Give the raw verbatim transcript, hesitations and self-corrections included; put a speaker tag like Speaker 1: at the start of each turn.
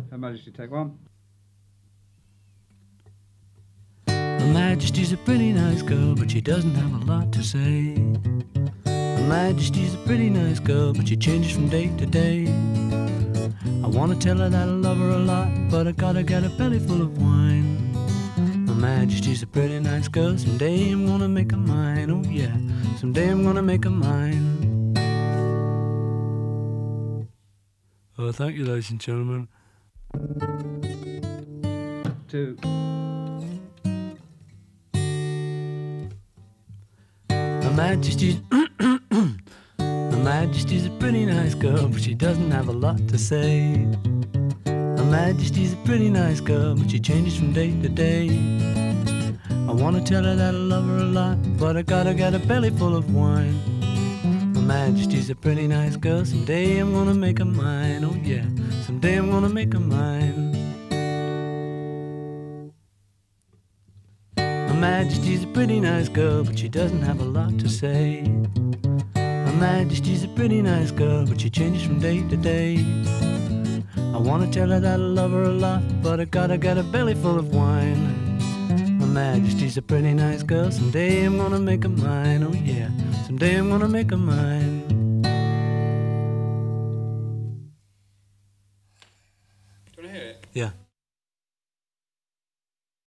Speaker 1: Her Majesty, take one.
Speaker 2: Her Majesty's a pretty nice girl, but she doesn't have a lot to say. Her Majesty's a pretty nice girl, but she changes from day to day. I wanna tell her that I love her a lot, but I gotta get a belly full of wine. Her Majesty's a pretty nice girl, someday I'm gonna make her mine. Oh yeah, someday I'm gonna make her mine. Oh, thank you, ladies and gentlemen.
Speaker 1: Two.
Speaker 2: Her Majesty's Her Majesty's a pretty nice girl, but she doesn't have a lot to say. Her Majesty's a pretty nice girl, but she changes from day to day. I wanna tell her that I love her a lot, but I gotta get a belly full of wine. Her Majesty's a pretty nice girl, someday I'm gonna make her mine. Oh yeah, someday I'm gonna make her mine. Her Majesty's a pretty nice girl, but she doesn't have a lot to say. Her Majesty's a pretty nice girl, but she changes from day to day. I wanna tell her that I love her a lot, but I gotta get a belly full of wine. Her Majesty's a pretty nice girl, someday I'm gonna make her mine. Oh yeah, someday I'm gonna make her mine.
Speaker 1: Do you wanna hear it?
Speaker 2: Yeah.